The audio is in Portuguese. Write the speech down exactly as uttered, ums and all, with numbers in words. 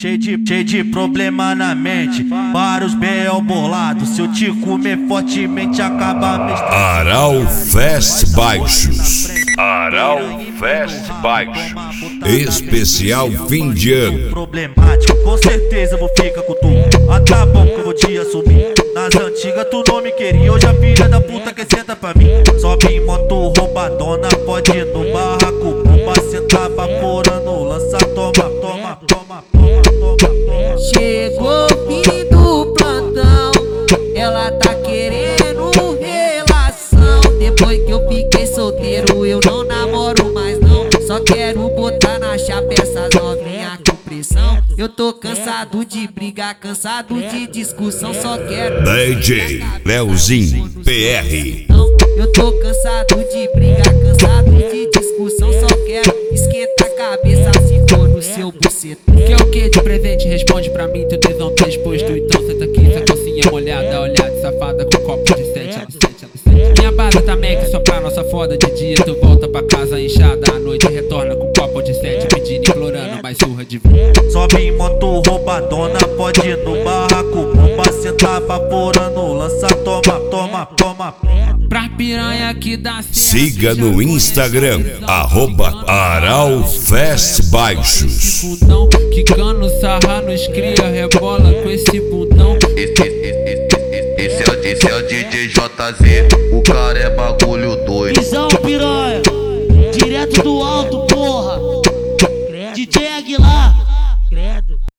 Cheio de, cheio de problema na mente, vários B O bolados. Se eu te comer fortemente, acaba me estressando. Aral Fest Baixos. Aral Fest Baixos. Especial fim de ano. Problemático, com certeza vou ficar com tu. Ah, tá bom que eu vou te assumir. Nas antigas tu não me queria, hoje a filha da puta que senta pra mim. Sobe em moto roubadona, pode ir no barraco. Bomba, senta vaporando, lança, toma, toma, toma, toma, toma, toma. Chegou o fim do plantão, ela tá querendo relação. Depois que eu fiquei solteiro, eu não namoro mais não. Só quero botar na chapa essas novinhas com pressão. Eu tô cansado de brigar, cansado de discussão. Só quero D J Leozinho P R. Eu tô cansado de brigar, cansado de discussão. Só quero esquentar a cabeça se for no seu bucetão. Quer o que de presente? Responde pra mim, teu tesão tá exposto. Então senta aqui, essa calcinha molhada, olhada safada com copo de sete, absente, absente. Minha base tá Mac, só pra nossa foda. De dia tu volta pra casa inchada, à noite retorna com copo de sete, pedindo, implorando mais surra de vinho. Sobe em moto roubadona, pode ir no barraco. Bomba, senta vaporando, lança, toma, toma, toma. Pra piranha que dá certo. Siga no Instagram, arroba Aral Fest Baixos. Bundão, quicando sarra nos cria, rebola com esse bundão. Esse, esse, esse, esse, é, o- esse é o D J J Z, o cara é bagulho doido. Visão piranha, direto do alto.